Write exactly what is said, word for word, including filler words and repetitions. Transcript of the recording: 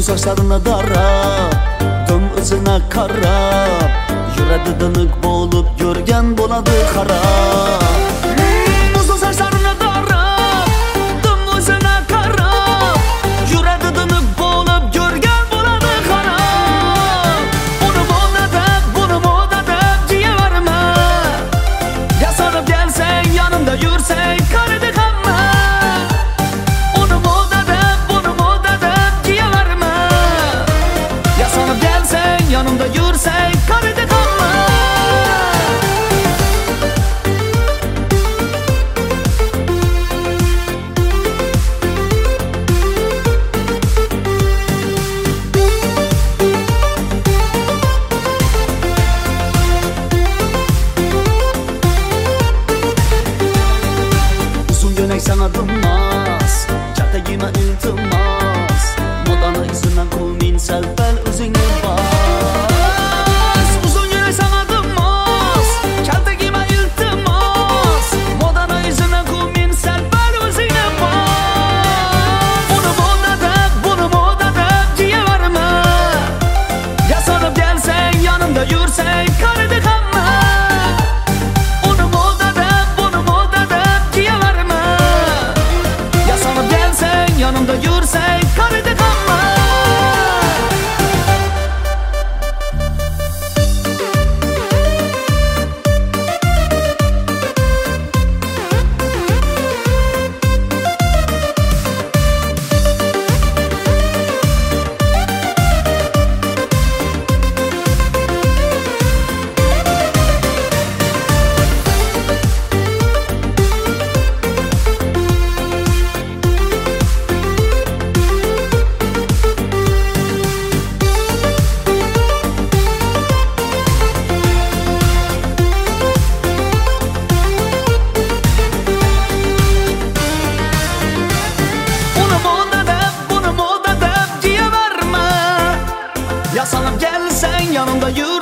saçlarına darab, dön özüne karab, yuradi dınık bolup yurgen boladı harab. Uzun saçlarına darab, dön özüne karab, yuradi dınık bolup yurgen boladı harab. Bunu moda deb, bunu moda deb diye verme. Yasanıp gelsen, yanımda yürsen, karıdı kanma. Onu moda deb, bunu moda deb diye verme. Yasanıp gelsen, yanımda yürsen, karıdı kanma. Sana durmaz, çata giyme iltimas, modana izinden koymin selfel özünü bas. Uzun yürek sana durmaz, çata giyme iltimas, modana izinden koymin selfel özünü bas. Bunu moda deb, bunu moda deb diye verme. Yasanıp gelsen, yanımda yürsen, karıdı kanma. Onu moda deb, bunu moda deb diye verme. Yasanıp gelsen, yanımda yürsen, karıdı kanma. Yasanıp gelsen, yanımda yürü.